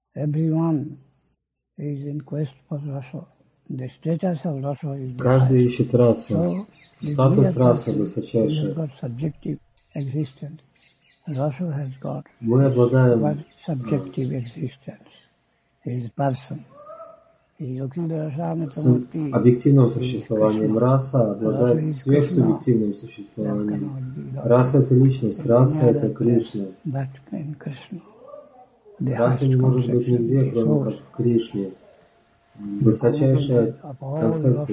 Everyone is in quest for rasa. The status of rasa is the Каждый highest. ищет расу. So, Статус the расы person has высочайший. got subjective existence. Rasa has got Мы обладаем what subjective existence. He is person. He is с объективным существованием. Раса обладает сверхсубъективным существованием. Раса — это личность, раса — это Кришна. Раса не может быть нигде, кроме как в Кришне. Высочайшая концепция,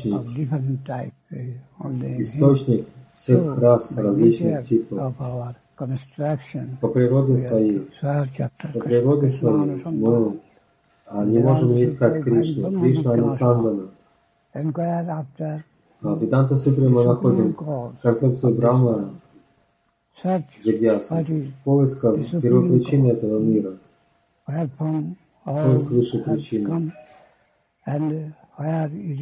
источник всех рас различных типов. По природе своей мы не можем не искать Кришну. Кришна Анусандана. В Веданта Сутре мы находим концепцию Брахма Джигьясы, поиска первопричины этого мира, поиск высшей причины. And where it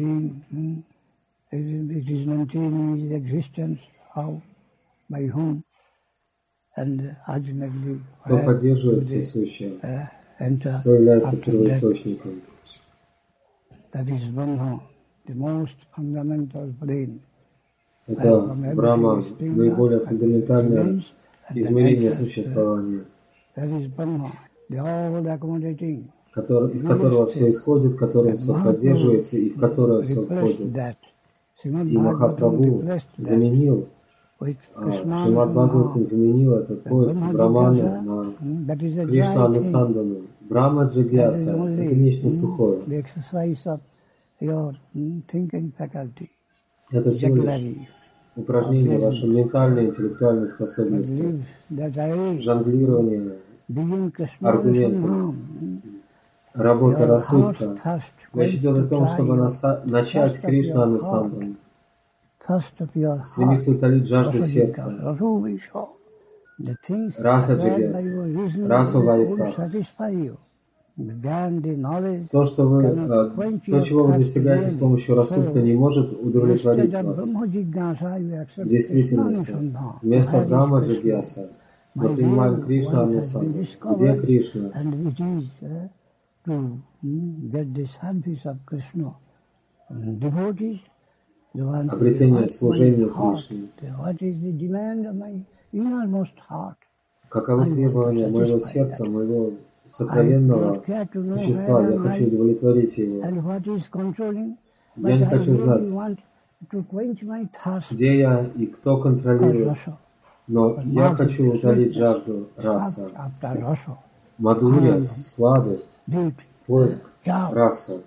is maintaining its existence, how, by whom, and ultimately кто поддерживает все сущее, кто является первоисточником. That is Brahma, the most fundamental plane. Это Брахма, наиболее фундаментальное измерение существования. That is Brahma, the all accommodating. Из которого все исходит, которым все поддерживается и в которое все входит. И Махапрабху заменил, Шримад Бхагаватам заменил этот поиск Брахмана на Кришна Анусандану. Брахма Джигьяса — это нечто сухое. Это всего лишь упражнение вашей ментальной и интеллектуальной способности, жонглирование аргументами. Работа рассудка. Речь идет о том, чтобы начать Кришна Анусандану, стремиться утолить жажду сердца. Раса Джигьяса, расу Вайса. То, чего вы достигаете с помощью рассудка, не может удовлетворить вас. В действительности, вместо Брахма Джигьяса мы принимаем Кришна Анусандану. Где Кришна? Обретение служения Кришне. Каковы требования моего сердца, моего сокровенного существа? Я хочу удовлетворить его. Я не хочу знать, где я и кто контролирует, но я хочу утолить жажду раса. Мадхурья, сладость, поиск раса,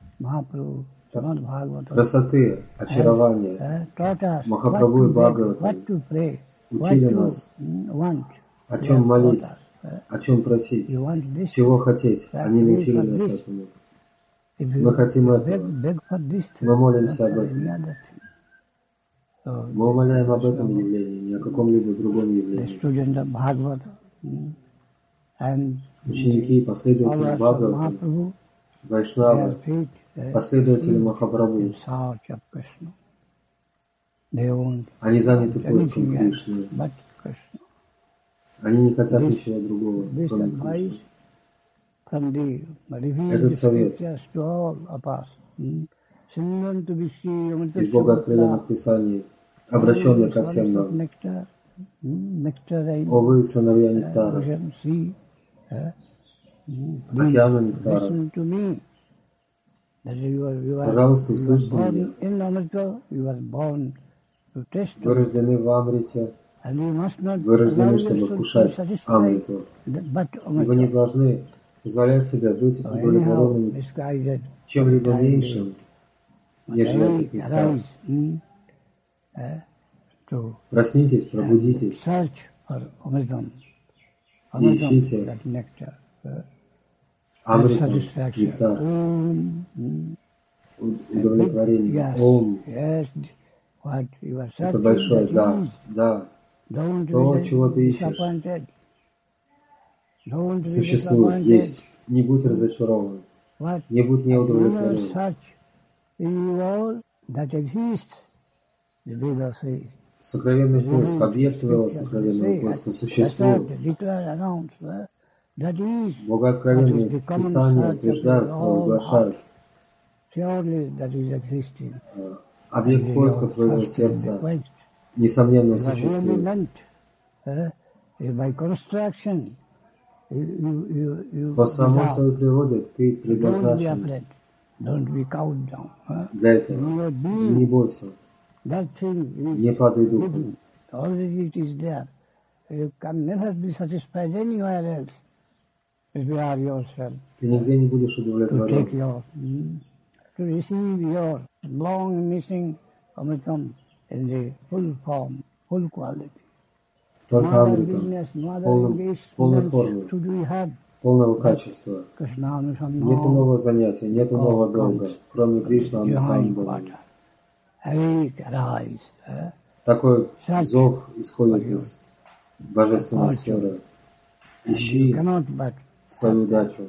красоты, очарования. Махапрабху и Бхагаватам учили нас, о чем молить, о чем просить, чего хотеть. Они научили нас этому. Мы хотим этого. Мы молимся об этом. Мы умоляем об этом явлении, не о каком-либо другом явлении. Ученики и последователи Бхагаватам, Вайшнавы, последователи Махапрабху, они заняты поиском Кришны. Они не хотят ничего другого, кроме Кришны. Этот совет из богооткровенных писаний, обращенный ко всем нам. О вы, сыновья Нектара, океана Нектара, пожалуйста, услышьте меня. Вы рождены в Амрите, вы рождены, чтобы вкушать Амриту. Вы не должны позволять себе быть удовлетворенным чем-либо меньшим, нежели этот нектар. Проснитесь, пробудитесь и ищите Амрита, нектар, удовлетворение. Ом. Это большое «да», «да». То, чего ты ищешь, существует, есть. Не будь разочарован, не будь неудовлетворен. Сокровенный поиск, объект твоего сокровенного поиска существует. Богооткровенные Писания утверждают, провозглашают, объект поиска твоего сердца несомненно существует. По самой своей природе ты предназначен для этого. Не бойся, не падай духом. Ты нигде не будешь удовлетворен. Только амритом, полной формы, полного качества. Нет иного занятия, нет иного долга, кроме Кришна Анусандана. Такой зов исходит из божественной сферы. Ищи свою удачу.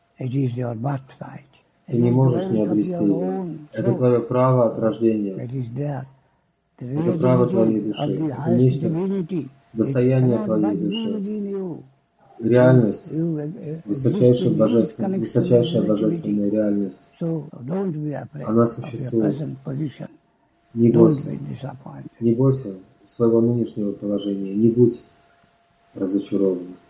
Ты не можешь не обрести ее. Это твое право от рождения. Это право твоей души. Это нечто, достояние твоей души. Реальность, высочайшая божественная реальность. Она существует. Не бойся своего нынешнего положения. Не будь разочарован.